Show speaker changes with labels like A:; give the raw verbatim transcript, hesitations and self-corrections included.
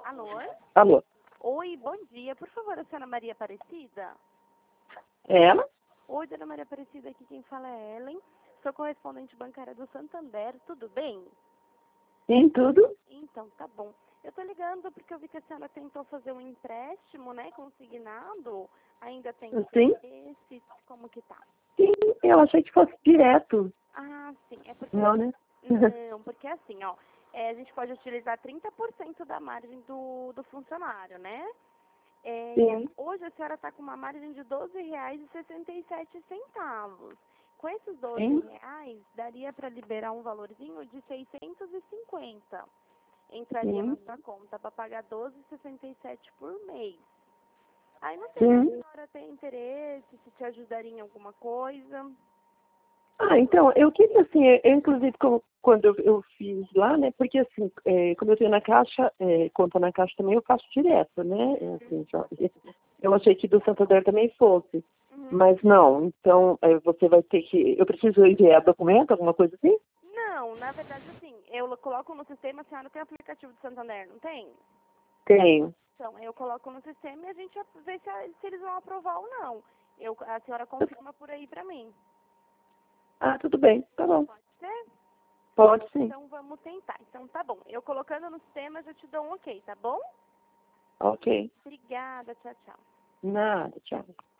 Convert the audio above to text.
A: Alô?
B: Alô?
A: Oi, bom dia. Por favor, a senhora Maria Aparecida?
B: É ela?
A: Oi, dona Maria Aparecida, aqui quem fala é Ellen. Sou correspondente bancária do Santander, tudo bem?
B: Tem tudo?
A: Então, tá bom. Eu tô ligando porque eu vi que a senhora tentou fazer um empréstimo, né, consignado. Ainda tem
B: Sim?
A: esse, como que tá?
B: Sim, eu achei que fosse direto.
A: Ah, sim, é porque...
B: Não, né?
A: Não, porque assim, ó, é, a gente pode utilizar trinta por cento da margem do, do funcionário, né? É,
B: Sim.
A: hoje a senhora está com uma margem de doze reais e sessenta e sete centavos. Com esses doze
B: Sim.
A: reais, daria para liberar um valorzinho de seiscentos e cinquenta. Entraria na
B: Sim.
A: sua conta para pagar doze e sessenta e sete por mês. Aí não sei se a
B: Sim.
A: senhora tem interesse, se te ajudaria em alguma coisa.
B: Ah, então, eu queria, assim, eu, inclusive, como- quando eu, eu fiz lá, né, porque, assim, é, como eu tenho na Caixa, é, conta na Caixa também, eu faço direto, né, é, assim, já- eu achei que do Santander também fosse,
A: Uhum.
B: mas não, então, é, você vai ter que, eu preciso enviar documento, alguma coisa assim?
A: Não, na verdade, assim, eu coloco no sistema, a senhora tem aplicativo de Santander, não tem?
B: Tenho.
A: Então, eu coloco no sistema e a gente vê se, a- se eles vão aprovar ou não. Eu, a senhora confirma por aí pra mim.
B: Ah, tudo bem, tá bom,
A: Pode ser?
B: pode sim,
A: Então, vamos tentar. Então, tá bom. Eu colocando no sistema, eu já te dou um ok, tá bom?
B: ok,
A: Obrigada. Tchau, tchau.
B: nada, tchau.